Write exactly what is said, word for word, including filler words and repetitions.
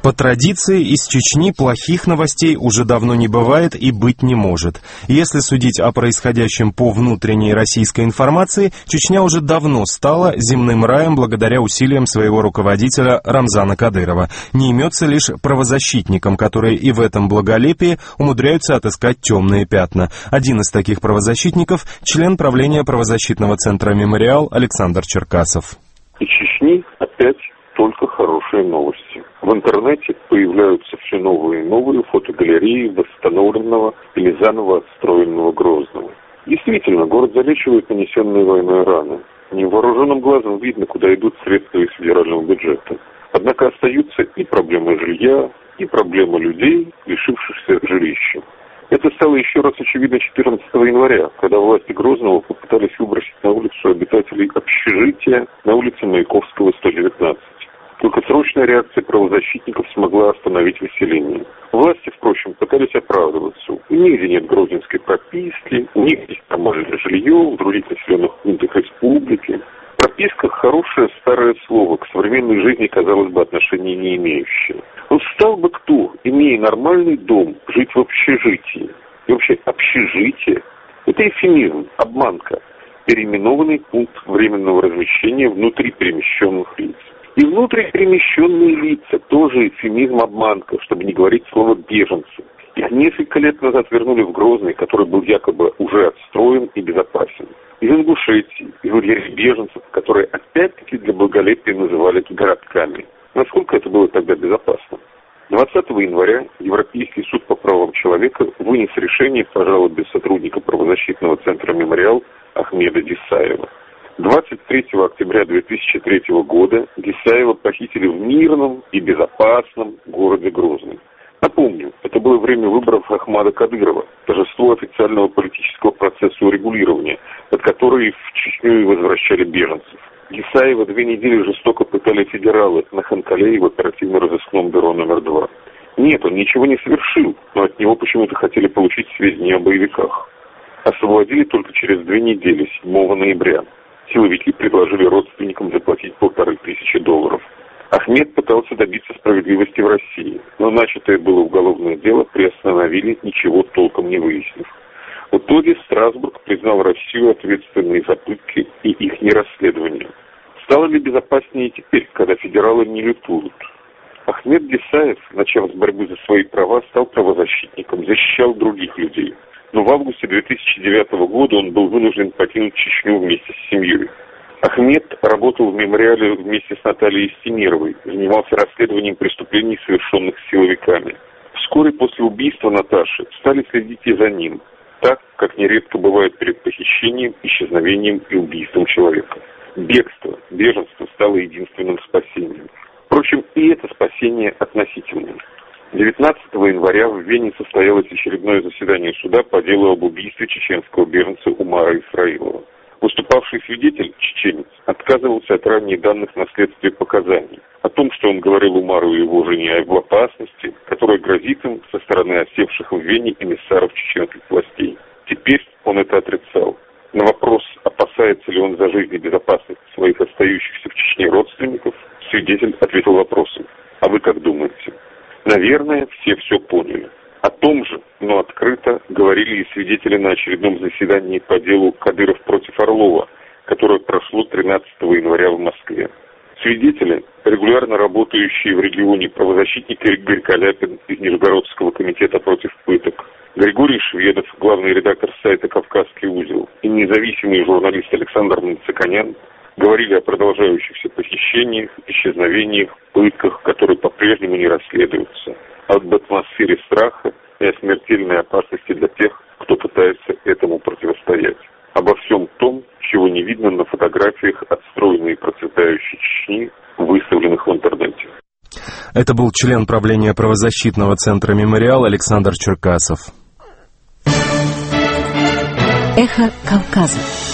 По традиции, из Чечни плохих новостей уже давно не бывает и быть не может. Если судить о происходящем по внутренней российской информации, Чечня уже давно стала земным раем благодаря усилиям своего руководителя Рамзана Кадырова. Не имется лишь правозащитникам, которые и в этом благолепии умудряются отыскать темные пятна. Один из таких правозащитников – член правления правозащитного центра «Мемориал» Александр Черкасов. Из Чечни опять только хорошие новости. В интернете появляются все новые и новые фотогалереи восстановленного или заново отстроенного Грозного. Действительно, город залечивает нанесенные войной раны. Невооруженным глазом видно, куда идут средства из федерального бюджета. Однако остаются и проблемы жилья, и проблемы людей, лишившихся жилища. Это стало еще раз очевидно четырнадцатого января, когда власти Грозного попытались выбросить на улицу обитателей общежития на улице Маяковского, сто девятнадцать. Только срочная реакция правозащитников смогла остановить выселение. Власти, впрочем, пытались оправдываться. У них где нет грозненской прописки, у них есть нормальное жилье в других населенных пунктах республики. Прописка – хорошее старое слово, к современной жизни, казалось бы, отношения не имеющее. Вот стал бы кто, имея нормальный дом, жить в общежитии? И вообще, общежитие – это эвфемизм, обманка, переименованный пункт временного размещения внутри перемещенных лиц. И внутри перемещенные лица тоже эвфемизм, обманка, чтобы не говорить слово «беженцы». Их несколько лет назад вернули в Грозный, который был якобы уже отстроен и безопасен. Из Ингушетии, из лагерей беженцев, которые опять-таки для благолепия называли городками. Насколько это было тогда безопасно? двадцатого января Европейский суд по правам человека вынес решение по жалобе сотрудника правозащитного центра «Мемориал» Ахмеда Дисаева. двадцать третьего октября две тысячи третьего года Дисаева похитили в мирном и безопасном городе Грозный. Напомню, это было время выборов Ахмада Кадырова, торжество официального политического процесса урегулирования, под который в Чечню и возвращали беженцев. Дисаева две недели жестоко пытали федералы на Ханкале в оперативно-розыскном бюро номер два. Нет, он ничего не совершил, но от него почему-то хотели получить сведения о боевиках. Освободили только через две недели, седьмого ноября. Силовики предложили родственникам заплатить полторы тысячи долларов. Ахмед пытался добиться справедливости в России, но начатое было уголовное дело приостановили, ничего толком не выяснив. В итоге Страсбург признал Россию ответственной за пытки и их нерасследование. Стало ли безопаснее теперь, когда федералы не лютуют? Ахмед Дисаев, начав с борьбы за свои права, стал правозащитником, защищал других людей. Но в августе две тысячи девятого года он был вынужден покинуть Чечню вместе с семьей. Ахмед работал в мемориале вместе с Натальей Стемировой, занимался расследованием преступлений, совершенных силовиками. Вскоре после убийства Наташи стали следить и за ним, так, как нередко бывает перед похищением, исчезновением и убийством человека. Бегство, беженство стало единственным спасением. Впрочем, и это спасение относительное. девятнадцатого января в Вене состоялось очередное заседание суда по делу об убийстве чеченского беженца Умара Исраилова. Выступавший свидетель, чеченец, отказывался от ранее данных на следствие показаний о том, что он говорил Умару и его жене об опасности, которая грозит им со стороны осевших в Вене эмиссаров чеченских властей. Теперь он это отрицал. На вопрос, опасается ли он за жизнь и безопасность своих остающихся в Чечне родственников, свидетель ответил вопросом: «А вы как думаете?» Наверное, все все поняли. О том же, но открыто, говорили и свидетели на очередном заседании по делу Кадыров против Орлова, которое прошло тринадцатого января в Москве. Свидетели, регулярно работающие в регионе правозащитник Игорь Каляпин из Нижегородского комитета против пыток, Григорий Шведов, главный редактор сайта «Кавказский узел», и независимый журналист Александр Нациконян, говорили о продолжающихся похищениях, исчезновениях, пытках, которые по-прежнему не расследуются, об атмосфере страха и о смертельной опасности для тех, кто пытается этому противостоять. Обо всем том, чего не видно на фотографиях отстроенной и процветающей Чечни, выставленных в интернете. Это был член правления правозащитного центра «Мемориал» Александр Черкасов. Эхо Кавказа.